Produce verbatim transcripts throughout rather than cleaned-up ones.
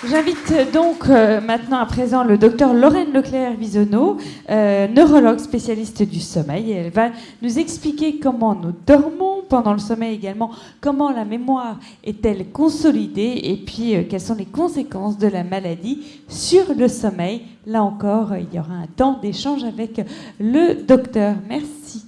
J'invite donc euh, maintenant à présent le docteur Lorraine Leclerc-Visonneau, euh, neurologue spécialiste du sommeil. Et elle va nous expliquer comment nous dormons pendant le sommeil également, comment la mémoire est-elle consolidée et puis euh, quelles sont les conséquences de la maladie sur le sommeil. Là encore, il y aura un temps d'échange avec le docteur. Merci.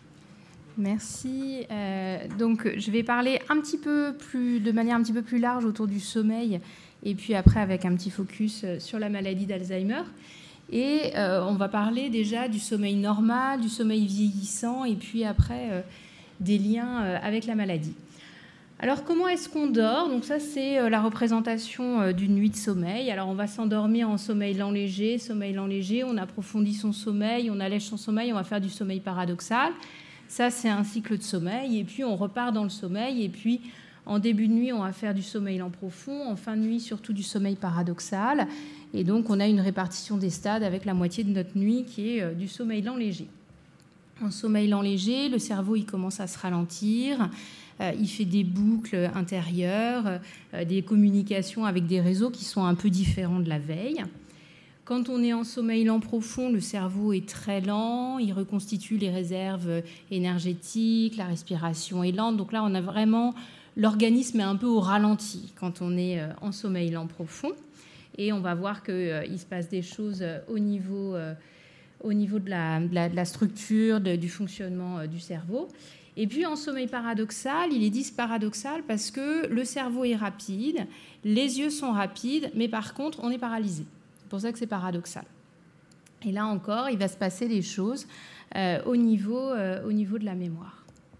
Merci. Euh, donc, je vais parler un petit peu plus, de manière un petit peu plus large autour du sommeil, et puis après avec un petit focus sur la maladie d'Alzheimer. Et euh, on va parler déjà du sommeil normal, du sommeil vieillissant, et puis après euh, des liens euh, avec la maladie. Alors, comment est-ce qu'on dort ? Donc ça, c'est euh, la représentation euh, d'une nuit de sommeil. Alors, on va s'endormir en sommeil lent léger, sommeil lent léger, on approfondit son sommeil, on allège son sommeil, on va faire du sommeil paradoxal. Ça, c'est un cycle de sommeil. Et puis, on repart dans le sommeil. Et puis, en début de nuit, on va faire du sommeil lent profond. En fin de nuit, surtout du sommeil paradoxal. Et donc, on a une répartition des stades avec la moitié de notre nuit qui est du sommeil lent léger. En sommeil lent léger, le cerveau, il commence à se ralentir. Euh, il fait des boucles intérieures, euh, des communications avec des réseaux qui sont un peu différents de la veille. Quand on est en sommeil lent profond, le cerveau est très lent, il reconstitue les réserves énergétiques, la respiration est lente. Donc là, on a vraiment, l'organisme est un peu au ralenti quand on est en sommeil lent profond. Et on va voir qu'il euh, se passe des choses au niveau, euh, au niveau de, la, de, la, de la structure, de, du fonctionnement euh, du cerveau. Et puis en sommeil paradoxal, il est dit paradoxal parce que le cerveau est rapide, les yeux sont rapides, mais par contre, on est paralysé. C'est pour ça que c'est paradoxal. Et là encore, il va se passer des choses euh, au, niveau, euh, au niveau de la mémoire.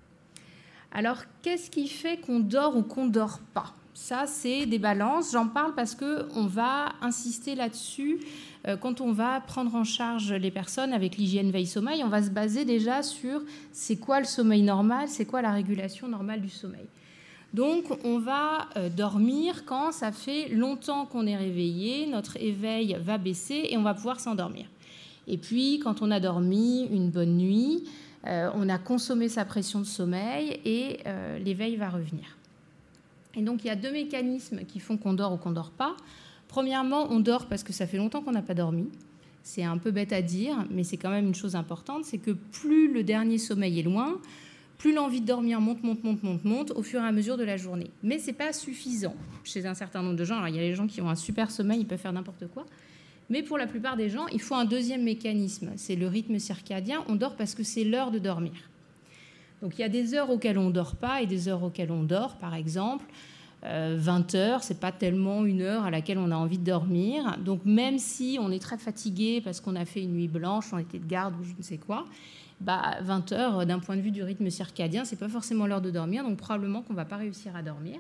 Alors, qu'est-ce qui fait qu'on dort ou qu'on ne dort pas ? Ça, c'est des balances. J'en parle parce qu'on va insister là-dessus. Euh, quand on va prendre en charge les personnes avec l'hygiène veille-sommeil, on va se baser déjà sur c'est quoi le sommeil normal, c'est quoi la régulation normale du sommeil. Donc, on va euh, dormir quand ça fait longtemps qu'on est réveillé, notre éveil va baisser et on va pouvoir s'endormir. Et puis, quand on a dormi une bonne nuit, euh, on a consommé sa pression de sommeil et euh, l'éveil va revenir. Et donc, il y a deux mécanismes qui font qu'on dort ou qu'on ne dort pas. Premièrement, on dort parce que ça fait longtemps qu'on n'a pas dormi. C'est un peu bête à dire, mais c'est quand même une chose importante, c'est que plus le dernier sommeil est loin, plus l'envie de dormir monte, monte, monte, monte, monte au fur et à mesure de la journée. Mais ce n'est pas suffisant chez un certain nombre de gens. Alors, il y a les gens qui ont un super sommeil, ils peuvent faire n'importe quoi. Mais pour la plupart des gens, il faut un deuxième mécanisme. C'est le rythme circadien. On dort parce que c'est l'heure de dormir. Donc, il y a des heures auxquelles on ne dort pas et des heures auxquelles on dort. Par exemple, euh, vingt heures, ce n'est pas tellement une heure à laquelle on a envie de dormir. Donc, même si on est très fatigué parce qu'on a fait une nuit blanche, on était de garde ou je ne sais quoi, bah, vingt heures, d'un point de vue du rythme circadien, ce n'est pas forcément l'heure de dormir, donc probablement qu'on ne va pas réussir à dormir.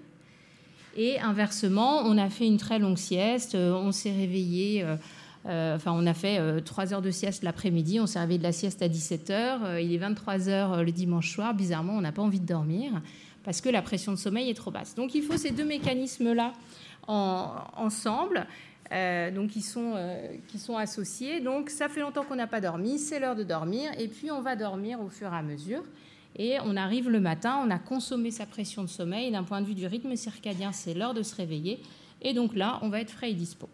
Et inversement, on a fait une très longue sieste, on s'est réveillé, euh, euh, enfin on a fait euh, trois heures de sieste l'après-midi, on s'est réveillé de la sieste à dix-sept heures, euh, il est vingt-trois heures le dimanche soir, bizarrement on n'a pas envie de dormir parce que la pression de sommeil est trop basse. Donc il faut ces deux mécanismes-là en, ensemble. Euh, donc qui sont, euh, qui sont associés. Donc ça fait longtemps qu'on n'a pas dormi, c'est l'heure de dormir, et puis on va dormir au fur et à mesure. Et on arrive le matin, on a consommé sa pression de sommeil, d'un point de vue du rythme circadien, c'est l'heure de se réveiller, et donc là, on va être frais et dispo.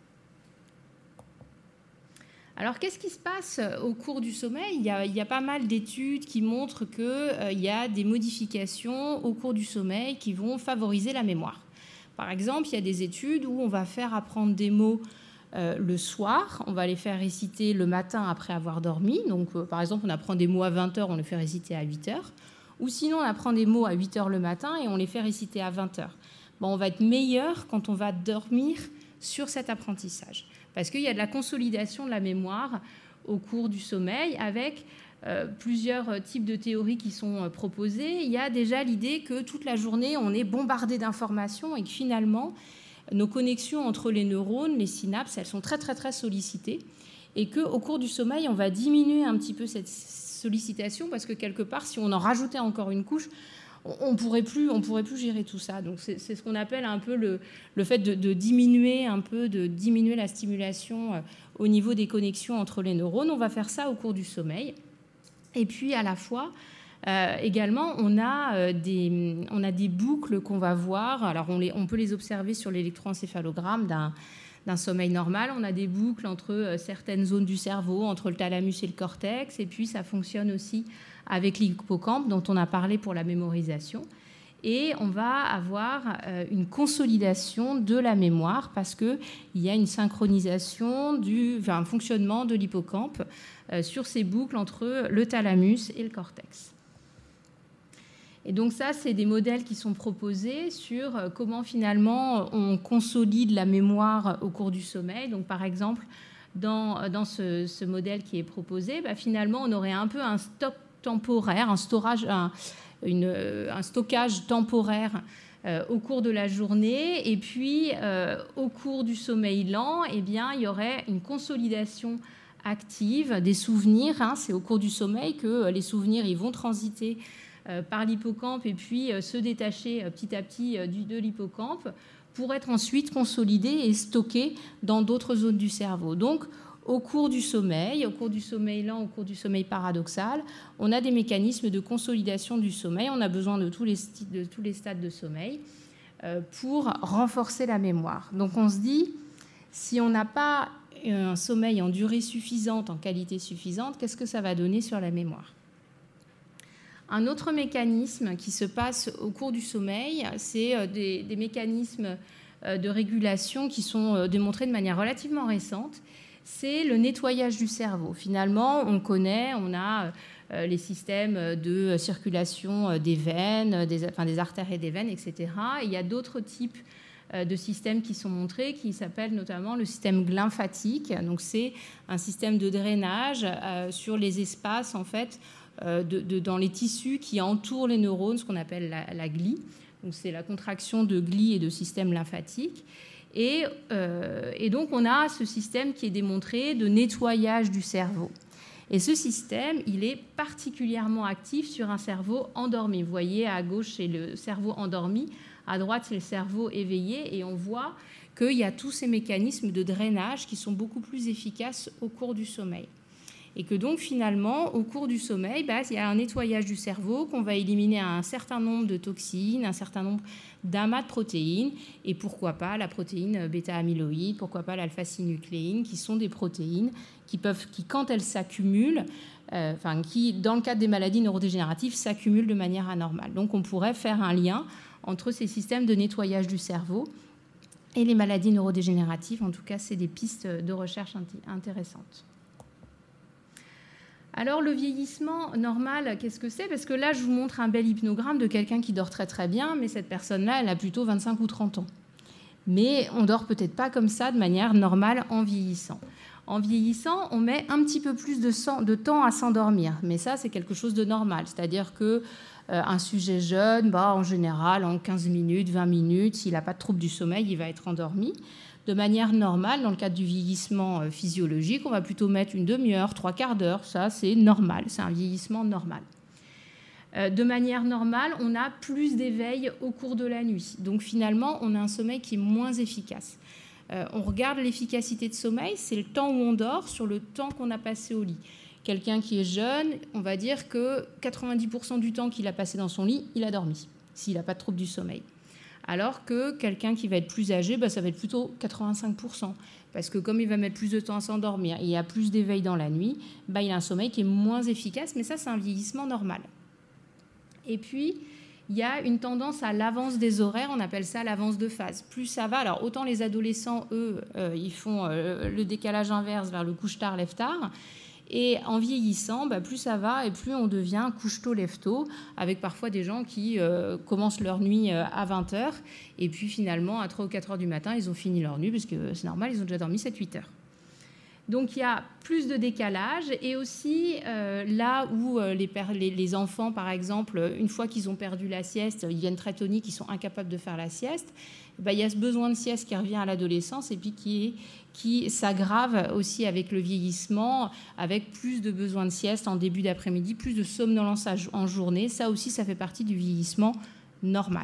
Alors, qu'est-ce qui se passe au cours du sommeil ? il y, a, il y a pas mal d'études qui montrent qu'il euh, y a des modifications au cours du sommeil qui vont favoriser la mémoire. Par exemple, il y a des études où on va faire apprendre des mots euh, le soir, on va les faire réciter le matin après avoir dormi. Donc, euh, par exemple, on apprend des mots à vingt heures, on les fait réciter à huit heures. Ou sinon, on apprend des mots à huit heures le matin et on les fait réciter à vingt heures. Bon, on va être meilleur quand on va dormir sur cet apprentissage. Parce qu'il y a de la consolidation de la mémoire au cours du sommeil avec Euh, plusieurs types de théories qui sont euh, proposées. Il y a déjà l'idée que toute la journée, on est bombardé d'informations et que finalement, nos connexions entre les neurones, les synapses, elles sont très, très, très sollicitées et qu'au cours du sommeil, on va diminuer un petit peu cette sollicitation parce que quelque part, si on en rajoutait encore une couche, on ne pourrait plus, on pourrait plus gérer tout ça. Donc, c'est, c'est ce qu'on appelle un peu le, le fait de, de diminuer un peu, de diminuer la stimulation euh, au niveau des connexions entre les neurones. On va faire ça au cours du sommeil. Et puis, à la fois, Euh, également, on a, euh, des, on a des boucles qu'on va voir. Alors, on, les, on peut les observer sur l'électroencéphalogramme d'un, d'un sommeil normal. On a des boucles entre euh, certaines zones du cerveau, entre le thalamus et le cortex. Et puis, ça fonctionne aussi avec l'hippocampe, dont on a parlé pour la mémorisation. Et on va avoir euh, une consolidation de la mémoire parce qu'il y a une synchronisation, du, enfin, un fonctionnement de l'hippocampe euh, sur ces boucles entre le thalamus et le cortex. Et donc ça, c'est des modèles qui sont proposés sur comment finalement on consolide la mémoire au cours du sommeil. Donc par exemple, dans, dans ce, ce modèle qui est proposé, bah, finalement on aurait un peu un stock temporaire, un, storage, un, une, un stockage temporaire euh, au cours de la journée. Et puis euh, au cours du sommeil lent, eh bien, il y aurait une consolidation active des souvenirs. Hein. C'est au cours du sommeil que les souvenirs ils vont transiter par l'hippocampe et puis se détacher petit à petit de l'hippocampe pour être ensuite consolidés et stockés dans d'autres zones du cerveau. Donc, au cours du sommeil, au cours du sommeil lent, au cours du sommeil paradoxal, on a des mécanismes de consolidation du sommeil. On a besoin de tous les, de tous les stades de sommeil pour renforcer la mémoire. Donc, on se dit, si on n'a pas un sommeil en durée suffisante, en qualité suffisante, qu'est-ce que ça va donner sur la mémoire ? Un autre mécanisme qui se passe au cours du sommeil, c'est des, des mécanismes de régulation qui sont démontrés de manière relativement récente. C'est le nettoyage du cerveau. Finalement, on connaît, on a les systèmes de circulation des veines, des, enfin des artères et des veines, et cetera. Et il y a d'autres types de systèmes qui sont montrés, qui s'appellent notamment le système lymphatique. Donc, c'est un système de drainage sur les espaces, en fait, De, de, dans les tissus qui entourent les neurones, ce qu'on appelle la, la glie. Donc, c'est la contraction de glie et de système lymphatique. Et, euh, et donc, on a ce système qui est démontré de nettoyage du cerveau. Et ce système, il est particulièrement actif sur un cerveau endormi. Vous voyez, à gauche, c'est le cerveau endormi. À droite, c'est le cerveau éveillé. Et on voit qu'il y a tous ces mécanismes de drainage qui sont beaucoup plus efficaces au cours du sommeil. Et que donc, finalement, au cours du sommeil, bah, il y a un nettoyage du cerveau, qu'on va éliminer un certain nombre de toxines, un certain nombre d'amas de protéines, et pourquoi pas la protéine bêta-amyloïde, pourquoi pas l'alpha-synucléine, qui sont des protéines qui, peuvent, qui quand elles s'accumulent, euh, enfin, qui, dans le cadre des maladies neurodégénératives, s'accumulent de manière anormale. Donc, on pourrait faire un lien entre ces systèmes de nettoyage du cerveau et les maladies neurodégénératives. En tout cas, c'est des pistes de recherche intéressantes. Alors, le vieillissement normal, qu'est-ce que c'est ? Parce que là, je vous montre un bel hypnogramme de quelqu'un qui dort très très bien, mais cette personne-là, elle a plutôt vingt-cinq ou trente ans. Mais on ne dort peut-être pas comme ça de manière normale en vieillissant. En vieillissant, on met un petit peu plus de, sang, de temps à s'endormir. Mais ça, c'est quelque chose de normal. C'est-à-dire qu'un euh, sujet jeune, bah, en général, en quinze minutes, vingt minutes, s'il n'a pas de trouble du sommeil, il va être endormi. De manière normale, dans le cadre du vieillissement physiologique, on va plutôt mettre une demi-heure, trois quarts d'heure. Ça, c'est normal, c'est un vieillissement normal. De manière normale, on a plus d'éveil au cours de la nuit. Donc finalement, on a un sommeil qui est moins efficace. On regarde l'efficacité de sommeil, c'est le temps où on dort sur le temps qu'on a passé au lit. Quelqu'un qui est jeune, on va dire que quatre-vingt-dix pour cent du temps qu'il a passé dans son lit, il a dormi, s'il n'a pas de trouble du sommeil. Alors que quelqu'un qui va être plus âgé, bah, ça va être plutôt quatre-vingt-cinq pour cent. Parce que comme il va mettre plus de temps à s'endormir et il y a plus d'éveil dans la nuit, bah, il a un sommeil qui est moins efficace, mais ça, c'est un vieillissement normal. Et puis, il y a une tendance à l'avance des horaires, on appelle ça l'avance de phase. Plus ça va, alors autant les adolescents, eux, euh, ils font euh, le décalage inverse vers le couche-tard, lève-tard. Et en vieillissant, bah, plus ça va et plus on devient couche-tôt, lève-tôt, avec parfois des gens qui euh, commencent leur nuit à vingt heures et puis finalement, à trois ou quatre heures du matin, ils ont fini leur nuit parce que c'est normal, ils ont déjà dormi sept huit heures. Donc il y a plus de décalage et aussi euh, là où euh, les, per- les, les enfants, par exemple, une fois qu'ils ont perdu la sieste, ils viennent très toniques, ils sont incapables de faire la sieste, bah, il y a ce besoin de sieste qui revient à l'adolescence et puis qui, est, qui s'aggrave aussi avec le vieillissement, avec plus de besoin de sieste en début d'après-midi, plus de somnolence en journée. Ça aussi, ça fait partie du vieillissement normal.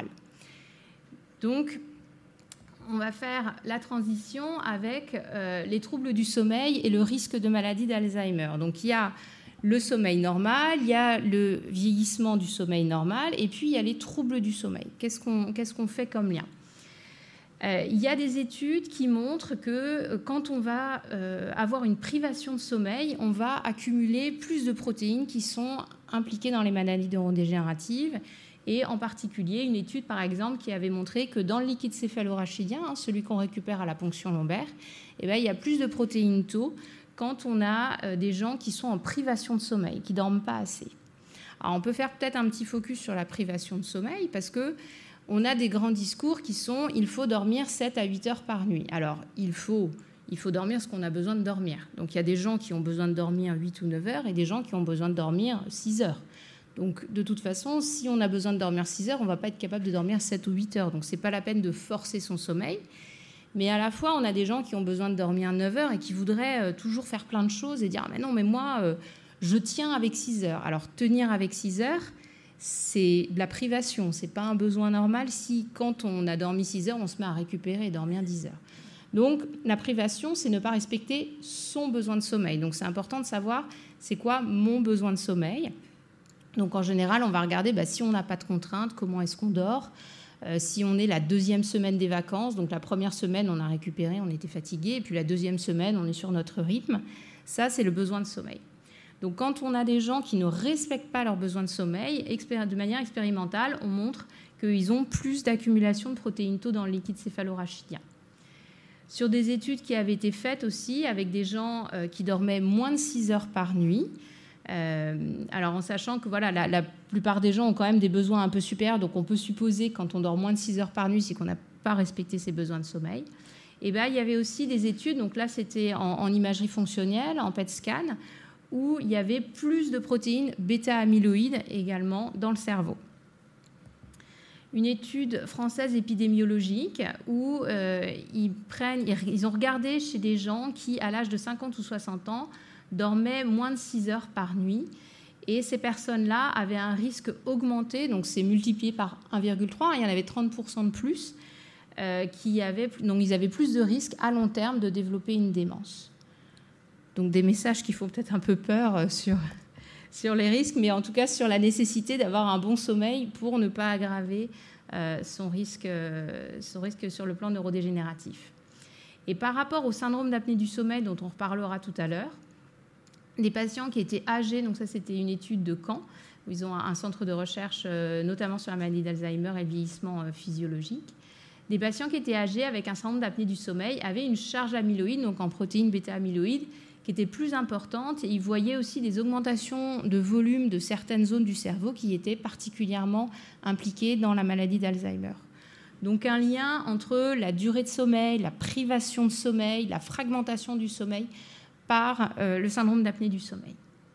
Donc, on va faire la transition avec euh, les troubles du sommeil et le risque de maladie d'Alzheimer. Donc, il y a le sommeil normal, il y a le vieillissement du sommeil normal, et puis il y a les troubles du sommeil. Qu'est-ce qu'on, qu'est-ce qu'on fait comme lien ? euh, Il y a des études qui montrent que quand on va euh, avoir une privation de sommeil, on va accumuler plus de protéines qui sont impliquées dans les maladies neurodégénératives, et en particulier une étude, par exemple, qui avait montré que dans le liquide céphalorachidien, hein, celui qu'on récupère à la ponction lombaire, eh bien, il y a plus de protéines tau quand on a euh, des gens qui sont en privation de sommeil, qui ne dorment pas assez. Alors, on peut faire peut-être un petit focus sur la privation de sommeil, parce qu'on a des grands discours qui sont « il faut dormir sept à huit heures par nuit ». Alors, il faut, il faut dormir ce qu'on a besoin de dormir. Donc, il y a des gens qui ont besoin de dormir huit ou neuf heures et des gens qui ont besoin de dormir six heures. Donc, de toute façon, si on a besoin de dormir six heures, on ne va pas être capable de dormir sept ou huit heures. Donc, ce n'est pas la peine de forcer son sommeil. Mais à la fois, on a des gens qui ont besoin de dormir neuf heures et qui voudraient euh, toujours faire plein de choses et dire ah, « mais non, mais moi, euh, je tiens avec six heures ». Alors, tenir avec six heures, c'est de la privation. Ce n'est pas un besoin normal si, quand on a dormi six heures, on se met à récupérer et dormir dix heures. Donc, la privation, c'est ne pas respecter son besoin de sommeil. Donc, c'est important de savoir c'est quoi mon besoin de sommeil. Donc, en général, on va regarder bah, si on n'a pas de contraintes, comment est-ce qu'on dort. Euh, si on est la deuxième semaine des vacances, donc la première semaine, on a récupéré, on était fatigué, et puis la deuxième semaine, on est sur notre rythme. Ça, c'est le besoin de sommeil. Donc, quand on a des gens qui ne respectent pas leurs besoins de sommeil, de manière expérimentale, on montre qu'ils ont plus d'accumulation de protéines tau dans le liquide céphalorachidien. Sur des études qui avaient été faites aussi avec des gens euh, qui dormaient moins de six heures par nuit, Euh, alors en sachant que voilà, la, la plupart des gens ont quand même des besoins un peu supérieurs, donc on peut supposer quand on dort moins de six heures par nuit, c'est qu'on n'a pas respecté ses besoins de sommeil. Et ben, il y avait aussi des études, donc là c'était en, en imagerie fonctionnelle, en P E T scan, où il y avait plus de protéines bêta-amyloïdes également dans le cerveau. Une étude française épidémiologique où euh, ils, prennent, ils ont regardé chez des gens qui, à l'âge de cinquante ou soixante ans, dormaient moins de six heures par nuit. Et ces personnes-là avaient un risque augmenté, donc c'est multiplié par un virgule trois, il y en avait trente pour cent de plus, euh, qui avaient, donc ils avaient plus de risques à long terme de développer une démence. Donc des messages qui font peut-être un peu peur sur, sur les risques, mais en tout cas sur la nécessité d'avoir un bon sommeil pour ne pas aggraver euh, son, risque, euh, son risque sur le plan neurodégénératif. Et par rapport au syndrome d'apnée du sommeil dont on reparlera tout à l'heure, des patients qui étaient âgés, donc ça c'était une étude de Caen, où ils ont un centre de recherche euh, notamment sur la maladie d'Alzheimer et le vieillissement euh, physiologique. Des patients qui étaient âgés avec un syndrome d'apnée du sommeil avaient une charge amyloïde, donc en protéines bêta-amyloïdes, qui était plus importante. Et ils voyaient aussi des augmentations de volume de certaines zones du cerveau qui étaient particulièrement impliquées dans la maladie d'Alzheimer. Donc un lien entre la durée de sommeil, la privation de sommeil, la fragmentation du sommeil, par euh, le syndrome d'apnée du sommeil.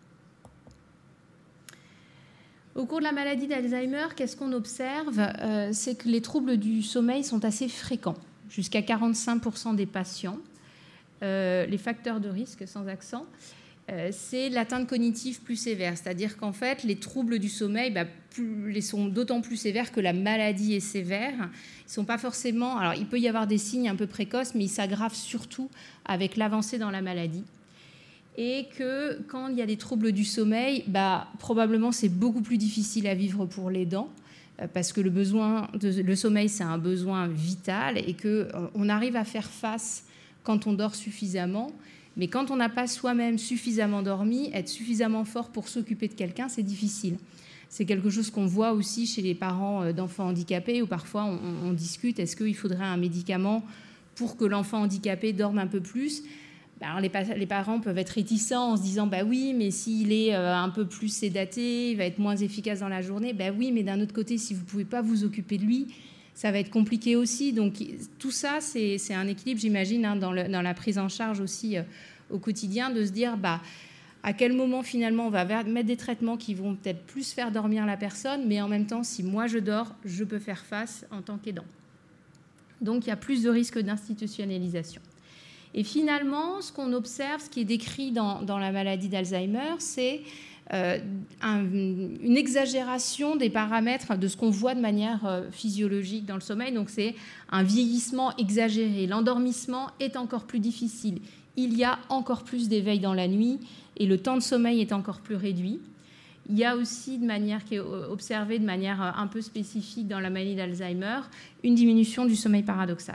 Au cours de la maladie d'Alzheimer, qu'est-ce qu'on observe ? euh, C'est que les troubles du sommeil sont assez fréquents, jusqu'à quarante-cinq pour cent des patients. Euh, les facteurs de risque, sans accent, euh, c'est l'atteinte cognitive plus sévère, c'est-à-dire qu'en fait, les troubles du sommeil bah, plus, les sont d'autant plus sévères que la maladie est sévère. Ils sont pas forcément... Alors, il peut y avoir des signes un peu précoces, mais ils s'aggravent surtout avec l'avancée dans la maladie. Et que quand il y a des troubles du sommeil, bah, probablement c'est beaucoup plus difficile à vivre pour l'aidant, parce que le, besoin de, le sommeil, c'est un besoin vital et qu'on euh, arrive à faire face quand on dort suffisamment. Mais quand on n'a pas soi-même suffisamment dormi, être suffisamment fort pour s'occuper de quelqu'un, c'est difficile. C'est quelque chose qu'on voit aussi chez les parents d'enfants handicapés, où parfois on, on discute, est-ce qu'il faudrait un médicament pour que l'enfant handicapé dorme un peu plus ? Alors les, les parents peuvent être réticents en se disant bah oui, mais s'il est euh, un peu plus sédaté, il va être moins efficace dans la journée. Bah oui, mais d'un autre côté, si vous ne pouvez pas vous occuper de lui, ça va être compliqué aussi. Donc tout ça, c'est, c'est un équilibre, j'imagine, hein, dans, le, dans la prise en charge aussi euh, au quotidien, de se dire bah, à quel moment finalement on va mettre des traitements qui vont peut-être plus faire dormir la personne, mais en même temps, si moi je dors, je peux faire face en tant qu'aidant. Donc il y a plus de risques d'institutionnalisation. Et finalement, ce qu'on observe, ce qui est décrit dans, dans la maladie d'Alzheimer, c'est euh, un, une exagération des paramètres de ce qu'on voit de manière euh, physiologique dans le sommeil. Donc c'est un vieillissement exagéré. L'endormissement est encore plus difficile. Il y a encore plus d'éveil dans la nuit et le temps de sommeil est encore plus réduit. Il y a aussi, de manière qui est observée de manière un peu spécifique dans la maladie d'Alzheimer, une diminution du sommeil paradoxal.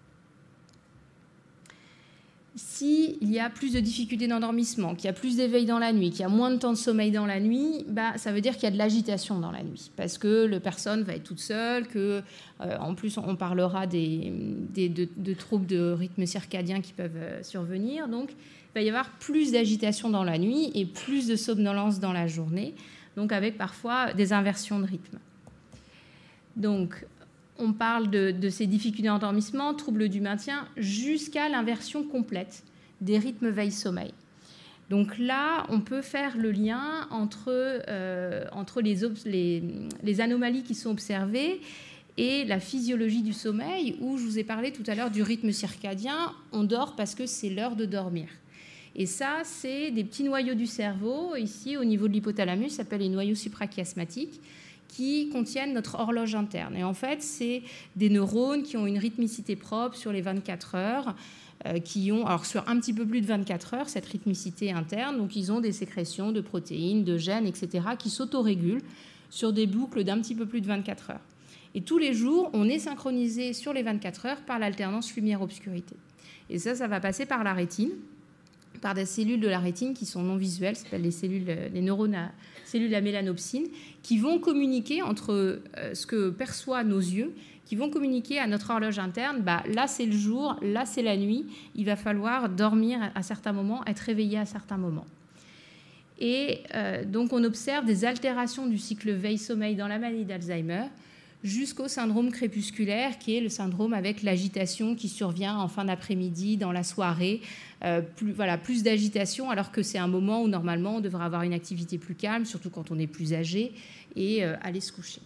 S'il y a plus de difficultés d'endormissement, qu'il y a plus d'éveil dans la nuit, qu'il y a moins de temps de sommeil dans la nuit, bah, ça veut dire qu'il y a de l'agitation dans la nuit, parce que la personne va être toute seule, que, euh, en plus on parlera des, des, de, de troubles de rythme circadien qui peuvent euh, survenir. Donc il va y avoir plus d'agitation dans la nuit et plus de somnolence dans la journée, donc avec parfois des inversions de rythme. Donc on parle de, de ces difficultés d'endormissement, troubles du maintien, jusqu'à l'inversion complète des rythmes veille-sommeil. Donc là, on peut faire le lien entre, euh, entre les, les, les anomalies qui sont observées et la physiologie du sommeil, où je vous ai parlé tout à l'heure du rythme circadien. On dort parce que c'est l'heure de dormir. Et ça, c'est des petits noyaux du cerveau, ici au niveau de l'hypothalamus, ça s'appelle les noyaux suprachiasmatiques, qui contiennent notre horloge interne. Et en fait, c'est des neurones qui ont une rythmicité propre sur les vingt-quatre heures, euh, qui ont, alors sur un petit peu plus de vingt-quatre heures, cette rythmicité interne, donc ils ont des sécrétions de protéines, de gènes, et cetera, qui s'autorégulent sur des boucles d'un petit peu plus de vingt-quatre heures. Et tous les jours, on est synchronisé sur les vingt-quatre heures par l'alternance lumière-obscurité. Et ça, ça va passer par la rétine, par des cellules de la rétine qui sont non visuelles, ça s'appelle les cellules, les neurones à, cellules à mélanopsine, qui vont communiquer entre euh, ce que perçoivent nos yeux, qui vont communiquer à notre horloge interne, bah, là c'est le jour, là c'est la nuit, il va falloir dormir à certains moments, être réveillé à certains moments. Et euh, donc on observe des altérations du cycle veille-sommeil dans la maladie d'Alzheimer, jusqu'au syndrome crépusculaire, qui est le syndrome avec l'agitation qui survient en fin d'après-midi, dans la soirée, euh, plus, voilà, plus d'agitation, alors que c'est un moment où normalement on devrait avoir une activité plus calme, surtout quand on est plus âgé, et euh, aller se coucher.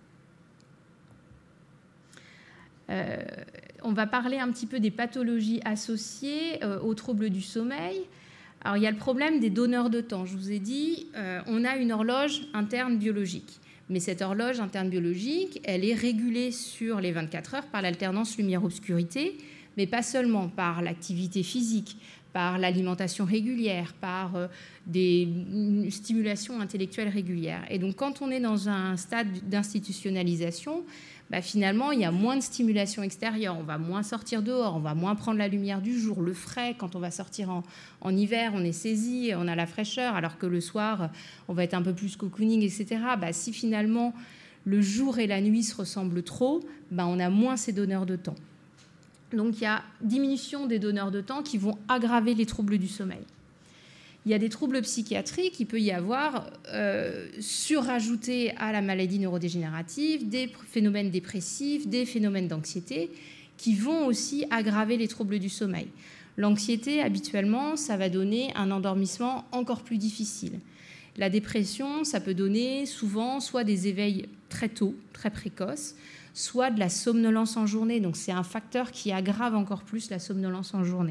Euh, on va parler un petit peu des pathologies associées euh, aux troubles du sommeil. Alors il y a le problème des donneurs de temps. Je vous ai dit, euh, on a une horloge interne biologique. Mais cette horloge interne biologique, elle est régulée sur les vingt-quatre heures par l'alternance lumière-obscurité, mais pas seulement par l'activité physique, par l'alimentation régulière, par euh, des stimulations intellectuelles régulières. Et donc, quand on est dans un stade d'institutionnalisation, bah, finalement, il y a moins de stimulation extérieure. On va moins sortir dehors, on va moins prendre la lumière du jour, le frais. Quand on va sortir en, en hiver, on est saisi, on a la fraîcheur, alors que le soir, on va être un peu plus cocooning, et cetera. Bah, si finalement, le jour et la nuit se ressemblent trop, bah, on a moins ces donneurs de temps. Donc, il y a diminution des donneurs de temps qui vont aggraver les troubles du sommeil. Il y a des troubles psychiatriques, il peut y avoir, euh, surajoutés à la maladie neurodégénérative, des phénomènes dépressifs, des phénomènes d'anxiété, qui vont aussi aggraver les troubles du sommeil. L'anxiété, habituellement, ça va donner un endormissement encore plus difficile. La dépression, ça peut donner souvent soit des éveils très tôt, très précoces, soit de la somnolence en journée. Donc c'est un facteur qui aggrave encore plus la somnolence en journée.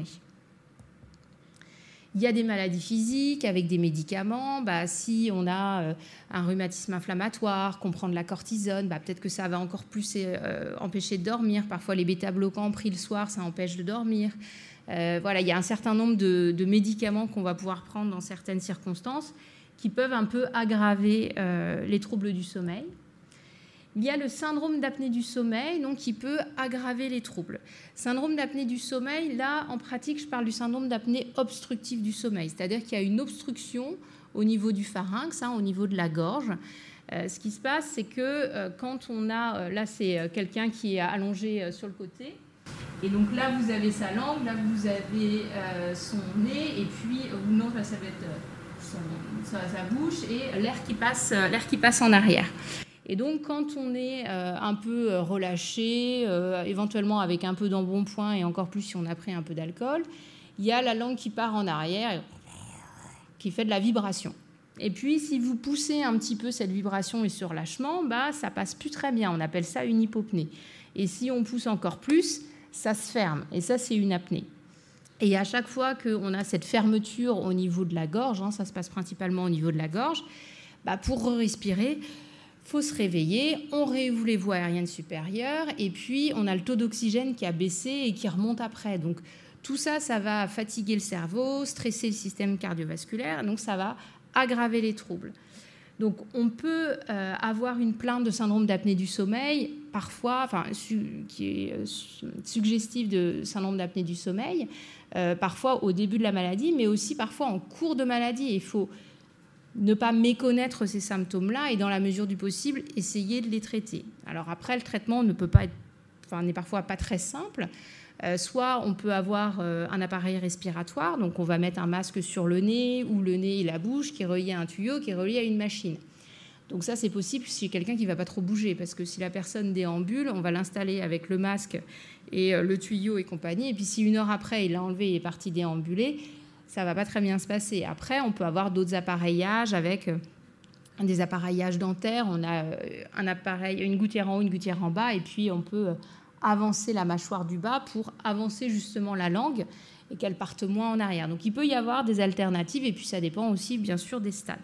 Il y a des maladies physiques avec des médicaments. Bah, si on a euh, un rhumatisme inflammatoire, qu'on prend de la cortisone, bah, peut-être que ça va encore plus euh, empêcher de dormir. Parfois, les bêta-bloquants pris le soir, ça empêche de dormir. Euh, voilà, il y a un certain nombre de, de médicaments qu'on va pouvoir prendre dans certaines circonstances qui peuvent un peu aggraver euh, les troubles du sommeil. Il y a le syndrome d'apnée du sommeil, donc qui peut aggraver les troubles. Syndrome d'apnée du sommeil, là, en pratique, je parle du syndrome d'apnée obstructive du sommeil, c'est-à-dire qu'il y a une obstruction au niveau du pharynx, hein, au niveau de la gorge. Euh, ce qui se passe, c'est que euh, quand on a... Euh, là, c'est euh, quelqu'un qui est allongé euh, sur le côté. Et donc là, vous avez sa langue, là, vous avez euh, son nez, et puis... ou non, là, ça va être euh, son, sa, sa bouche, et l'air qui passe, euh, l'air qui passe en arrière. Et donc, quand on est euh, un peu relâché, euh, éventuellement avec un peu d'embonpoint, et encore plus si on a pris un peu d'alcool, il y a la langue qui part en arrière, qui fait de la vibration. Et puis, si vous poussez un petit peu cette vibration et ce relâchement, bah, ça passe plus très bien. On appelle ça une hypopnée. Et si on pousse encore plus, ça se ferme. Et ça, c'est une apnée. Et à chaque fois qu'on a cette fermeture au niveau de la gorge, hein, ça se passe principalement au niveau de la gorge, bah pour respirer, il faut se réveiller, on réouvre les voies aériennes supérieures et puis on a le taux d'oxygène qui a baissé et qui remonte après. Donc tout ça, ça va fatiguer le cerveau, stresser le système cardiovasculaire, donc ça va aggraver les troubles. Donc on peut euh, avoir une plainte de syndrome d'apnée du sommeil, parfois, enfin, su, qui est euh, suggestive de syndrome d'apnée du sommeil, euh, parfois au début de la maladie, mais aussi parfois en cours de maladie. Il faut ne pas méconnaître ces symptômes-là et dans la mesure du possible, essayer de les traiter. Alors après, le traitement ne peut pas être, enfin, n'est parfois pas très simple. Euh, soit on peut avoir euh, un appareil respiratoire, donc on va mettre un masque sur le nez ou le nez et la bouche qui est relié à un tuyau qui est relié à une machine. Donc ça, c'est possible si quelqu'un qui ne va pas trop bouger, parce que si la personne déambule, on va l'installer avec le masque et euh, le tuyau et compagnie, et puis si une heure après, il l'a enlevé et est parti déambuler, ça ne va pas très bien se passer. Après, on peut avoir d'autres appareillages avec euh, des appareillages dentaires. On a euh, un appareil, une gouttière en haut, une gouttière en bas, et puis on peut... Euh, avancer la mâchoire du bas pour avancer justement la langue et qu'elle parte moins en arrière. Donc il peut y avoir des alternatives et puis ça dépend aussi bien sûr des stades.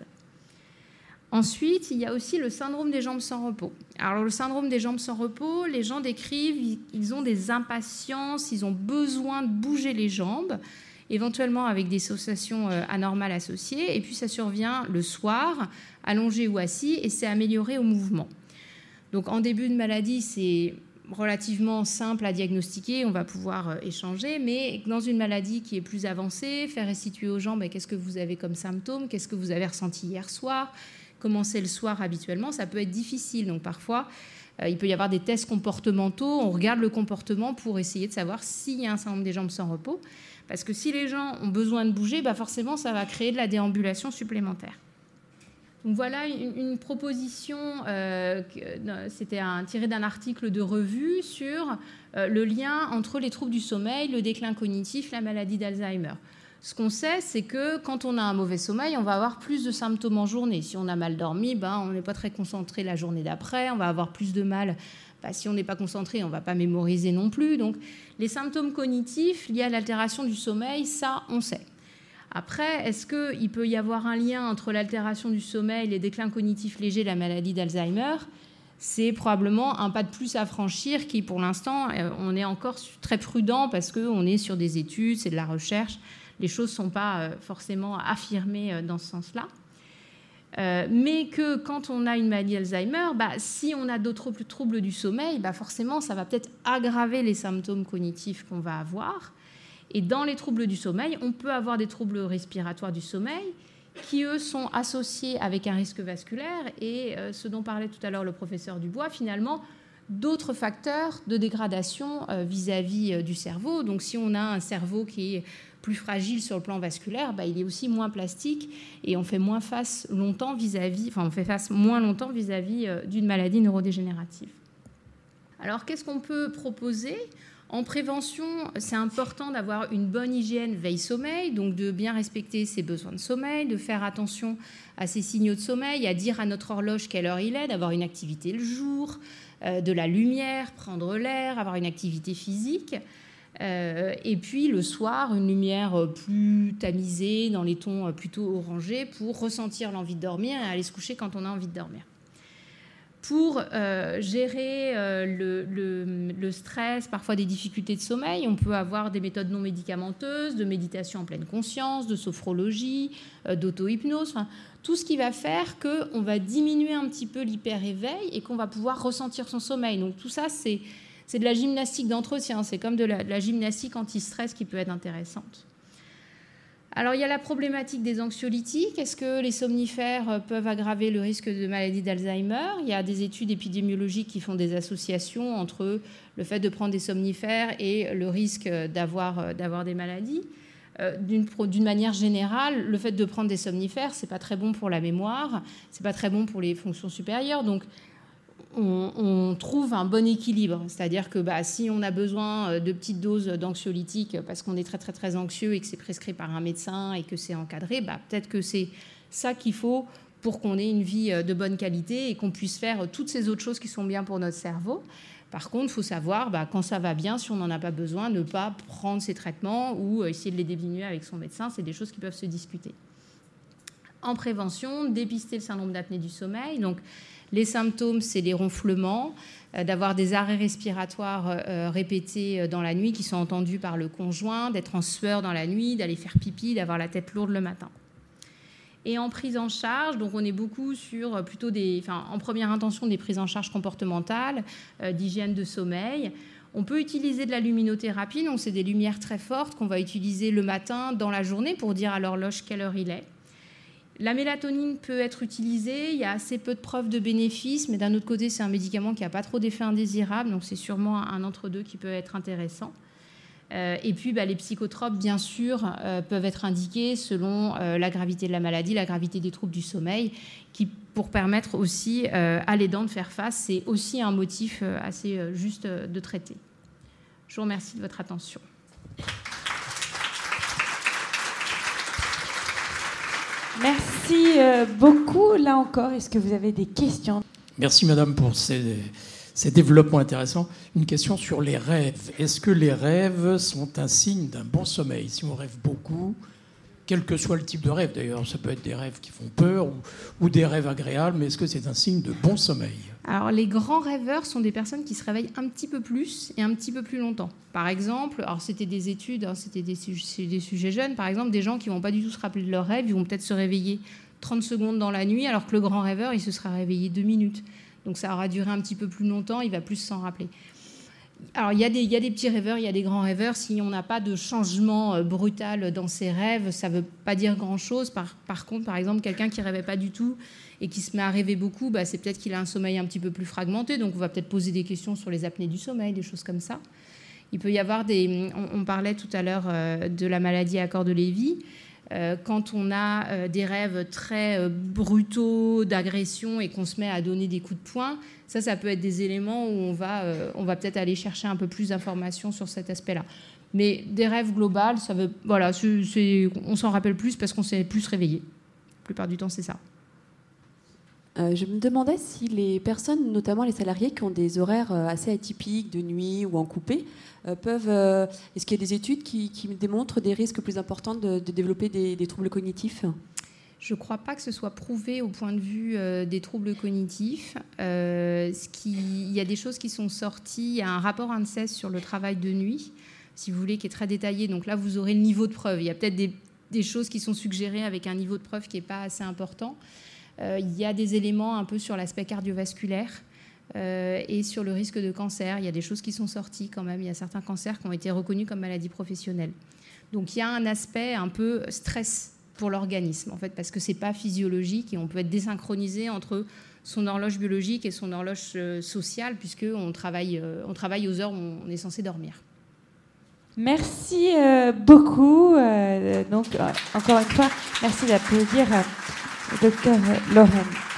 Ensuite, il y a aussi le syndrome des jambes sans repos. Alors le syndrome des jambes sans repos, les gens décrivent, ils ont des impatiences, ils ont besoin de bouger les jambes, éventuellement avec des sensations anormales associées, et puis ça survient le soir, allongé ou assis, et c'est amélioré au mouvement. Donc en début de maladie, c'est relativement simple à diagnostiquer, on va pouvoir échanger, mais dans une maladie qui est plus avancée, faire restituer aux gens ben, qu'est-ce que vous avez comme symptômes, qu'est-ce que vous avez ressenti hier soir, comment c'est le soir habituellement, ça peut être difficile. Donc parfois, euh, il peut y avoir des tests comportementaux, on regarde le comportement pour essayer de savoir s'il y a un syndrome des jambes sans repos, parce que si les gens ont besoin de bouger, ben, forcément ça va créer de la déambulation supplémentaire. Donc voilà une, une proposition, euh, c'était un, tiré d'un article de revue sur euh, le lien entre les troubles du sommeil, le déclin cognitif, la maladie d'Alzheimer. Ce qu'on sait, c'est que quand on a un mauvais sommeil, on va avoir plus de symptômes en journée. Si on a mal dormi, ben, on n'est pas très concentré la journée d'après, on va avoir plus de mal. Ben, si on n'est pas concentré, on ne va pas mémoriser non plus. Donc les symptômes cognitifs liés à l'altération du sommeil, ça, on sait. Après, est-ce qu'il peut y avoir un lien entre l'altération du sommeil, les déclins cognitifs légers, la maladie d'Alzheimer ? C'est probablement un pas de plus à franchir qui, pour l'instant, on est encore très prudent parce qu'on est sur des études, c'est de la recherche. Les choses ne sont pas forcément affirmées dans ce sens-là. Euh, mais que quand on a une maladie d'Alzheimer, bah, si on a d'autres troubles du sommeil, bah, forcément, ça va peut-être aggraver les symptômes cognitifs qu'on va avoir. Et dans les troubles du sommeil, on peut avoir des troubles respiratoires du sommeil qui, eux, sont associés avec un risque vasculaire et euh, ce dont parlait tout à l'heure le professeur Dubois, finalement, d'autres facteurs de dégradation euh, vis-à-vis euh, du cerveau. Donc, si on a un cerveau qui est plus fragile sur le plan vasculaire, bah, il est aussi moins plastique et on fait moins face longtemps vis-à-vis, enfin, on fait face moins longtemps vis-à-vis euh, d'une maladie neurodégénérative. Alors, qu'est-ce qu'on peut proposer ? En prévention, c'est important d'avoir une bonne hygiène veille-sommeil, donc de bien respecter ses besoins de sommeil, de faire attention à ses signaux de sommeil, à dire à notre horloge quelle heure il est, d'avoir une activité le jour, euh, de la lumière, prendre l'air, avoir une activité physique. Euh, et puis le soir, une lumière plus tamisée, dans les tons plutôt orangés, pour ressentir l'envie de dormir et aller se coucher quand on a envie de dormir. Pour euh, gérer euh, le, le, le stress, parfois des difficultés de sommeil, on peut avoir des méthodes non médicamenteuses, de méditation en pleine conscience, de sophrologie, euh, d'auto-hypnose, enfin, tout ce qui va faire qu'on va diminuer un petit peu l'hyper-éveil et qu'on va pouvoir ressentir son sommeil. Donc tout ça, c'est, c'est de la gymnastique d'entretien, c'est comme de la, de la gymnastique anti-stress qui peut être intéressante. Alors, il y a la problématique des anxiolytiques. Est-ce que les somnifères peuvent aggraver le risque de maladie d'Alzheimer ? Il y a des études épidémiologiques qui font des associations entre le fait de prendre des somnifères et le risque d'avoir, d'avoir des maladies. Euh, d'une, d'une manière générale, le fait de prendre des somnifères, ce n'est pas très bon pour la mémoire, ce n'est pas très bon pour les fonctions supérieures. Donc, On, on trouve un bon équilibre, c'est-à-dire que bah, si on a besoin de petites doses d'anxiolytiques parce qu'on est très très très anxieux et que c'est prescrit par un médecin et que c'est encadré, bah, peut-être que c'est ça qu'il faut pour qu'on ait une vie de bonne qualité et qu'on puisse faire toutes ces autres choses qui sont bien pour notre cerveau. Par contre, il faut savoir, bah, quand ça va bien, si on n'en a pas besoin, ne pas prendre ces traitements ou essayer de les diminuer avec son médecin. C'est des choses qui peuvent se discuter. En prévention, dépister le syndrome d'apnée du sommeil. Donc, les symptômes, c'est les ronflements, euh, d'avoir des arrêts respiratoires euh, répétés dans la nuit qui sont entendus par le conjoint, d'être en sueur dans la nuit, d'aller faire pipi, d'avoir la tête lourde le matin. Et en prise en charge, donc on est beaucoup sur plutôt des, enfin, en première intention des prises en charge comportementales, euh, d'hygiène de sommeil. On peut utiliser de la luminothérapie, donc c'est des lumières très fortes qu'on va utiliser le matin dans la journée pour dire à l'horloge quelle heure il est. La mélatonine peut être utilisée, il y a assez peu de preuves de bénéfices, mais d'un autre côté, c'est un médicament qui n'a pas trop d'effets indésirables, donc c'est sûrement un entre-deux qui peut être intéressant. Euh, et puis, bah, les psychotropes, bien sûr, euh, peuvent être indiqués selon euh, la gravité de la maladie, la gravité des troubles du sommeil, qui, pour permettre aussi euh, à l'aidant de faire face, c'est aussi un motif euh, assez euh, juste euh, de traiter. Je vous remercie de votre attention. Merci euh, beaucoup. Là encore, est-ce que vous avez des questions ? Merci, madame, pour ces, ces développements intéressants. Une question sur les rêves. Est-ce que les rêves sont un signe d'un bon sommeil ? Si on rêve beaucoup, quel que soit le type de rêve, d'ailleurs, ça peut être des rêves qui font peur ou, ou des rêves agréables, mais est-ce que c'est un signe de bon sommeil ? Alors, les grands rêveurs sont des personnes qui se réveillent un petit peu plus et un petit peu plus longtemps. Par exemple, alors c'était des études, hein, c'était des, sujets, des sujets jeunes, par exemple, des gens qui ne vont pas du tout se rappeler de leurs rêves, ils vont peut-être se réveiller trente secondes dans la nuit, alors que le grand rêveur, il se sera réveillé deux minutes. Donc ça aura duré un petit peu plus longtemps, il va plus s'en rappeler. Alors, il y a des, il y a des petits rêveurs, il y a des grands rêveurs. Si on n'a pas de changement euh, brutal dans ses rêves, ça ne veut pas dire grand-chose. Par, par contre, par exemple, quelqu'un qui ne rêvait pas du tout et qui se met à rêver beaucoup, bah, c'est peut-être qu'il a un sommeil un petit peu plus fragmenté. Donc, on va peut-être poser des questions sur les apnées du sommeil, des choses comme ça. Il peut y avoir des... On, on parlait tout à l'heure euh, de la maladie à corps de Lévy. Euh, quand on a euh, des rêves très euh, brutaux d'agression et qu'on se met à donner des coups de poing, ça, ça peut être des éléments où on va, euh, on va peut-être aller chercher un peu plus d'informations sur cet aspect-là. Mais des rêves globaux, ça veut, voilà, c'est, c'est, on s'en rappelle plus parce qu'on s'est plus réveillé. La plupart du temps, c'est ça. Euh, je me demandais si les personnes, notamment les salariés qui ont des horaires assez atypiques, de nuit ou en coupé, euh, peuvent... Euh, est-ce qu'il y a des études qui, qui démontrent des risques plus importants de, de développer des, des troubles cognitifs ? Je ne crois pas que ce soit prouvé au point de vue euh, des troubles cognitifs. Euh, ce qui, il y a des choses qui sont sorties. Il y a un rapport ANSES sur le travail de nuit, si vous voulez, qui est très détaillé. Donc là, vous aurez le niveau de preuve. Il y a peut-être des, des choses qui sont suggérées avec un niveau de preuve qui n'est pas assez important. Euh, il y a des éléments un peu sur l'aspect cardiovasculaire euh, et sur le risque de cancer. Il y a des choses qui sont sorties quand même. Il y a certains cancers qui ont été reconnus comme maladies professionnelles. Donc il y a un aspect un peu stress pour l'organisme, en fait, parce que ce n'est pas physiologique et on peut être désynchronisé entre son horloge biologique et son horloge sociale, puisqu'on travaille, on travaille aux heures où on est censé dormir. Merci euh, beaucoup. Euh, donc, euh, encore une fois, merci d'applaudir euh, le docteur Lorraine.